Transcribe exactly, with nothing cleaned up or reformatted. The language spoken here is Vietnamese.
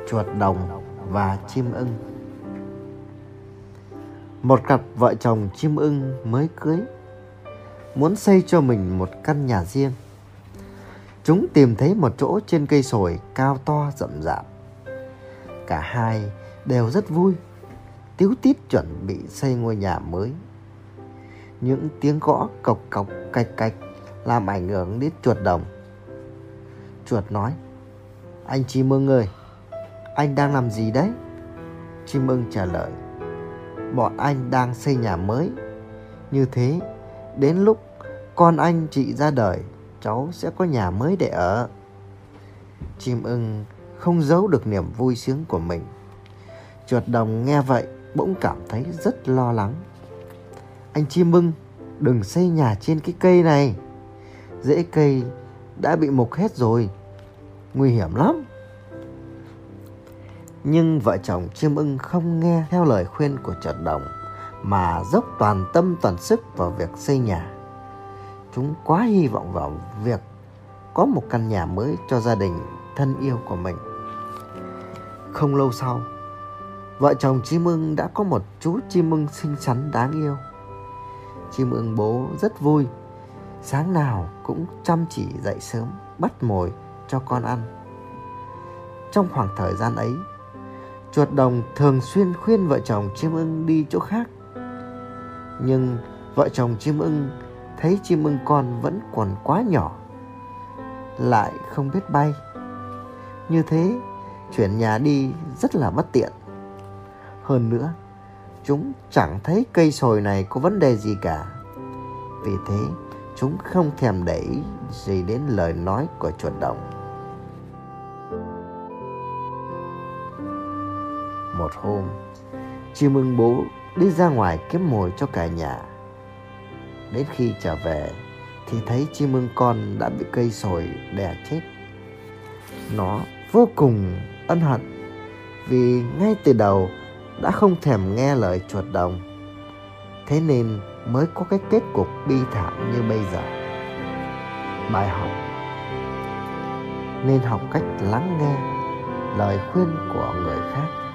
Chuột đồng và chim ưng. Một cặp vợ chồng chim ưng mới cưới muốn xây cho mình một căn nhà riêng. Chúng tìm thấy một chỗ trên cây sồi cao to rậm rạp. Cả hai đều rất vui, tíu tít chuẩn bị xây ngôi nhà mới. Những tiếng gõ cộc cộc cạch cạch làm ảnh hưởng đến chuột đồng. Chuột nói: "Anh chim ưng ơi, anh đang làm gì đấy?" Chim ưng trả lời: "Bọn anh đang xây nhà mới. Như thế, đến lúc con anh chị ra đời, cháu sẽ có nhà mới để ở." Chim ưng không giấu được niềm vui sướng của mình. Chuột đồng nghe vậy bỗng cảm thấy rất lo lắng. "Anh chim ưng, đừng xây nhà trên cái cây này. Rễ cây đã bị mục hết rồi, nguy hiểm lắm." Nhưng vợ chồng chim ưng không nghe theo lời khuyên của chuột đồng, mà dốc toàn tâm toàn sức vào việc xây nhà. Chúng quá hy vọng vào việc có một căn nhà mới cho gia đình thân yêu của mình. Không lâu sau, vợ chồng chim ưng đã có một chú chim ưng xinh xắn đáng yêu. Chim ưng bố rất vui, sáng nào cũng chăm chỉ dậy sớm bắt mồi cho con ăn. Trong khoảng thời gian ấy, chuột đồng thường xuyên khuyên vợ chồng chim ưng đi chỗ khác. Nhưng vợ chồng chim ưng thấy chim ưng con vẫn còn quá nhỏ, lại không biết bay. Như thế, chuyển nhà đi rất là bất tiện. Hơn nữa, chúng chẳng thấy cây sồi này có vấn đề gì cả. Vì thế, chúng không thèm để ý gì đến lời nói của chuột đồng. Một hôm, chim ưng bố đi ra ngoài kiếm mồi cho cả nhà. Đến khi trở về thì thấy chim ưng con đã bị cây sồi đè chết. Nó vô cùng ân hận vì ngay từ đầu đã không thèm nghe lời chuột đồng. Thế nên mới có cái kết cục bi thảm như bây giờ. Bài học: nên học cách lắng nghe lời khuyên của người khác.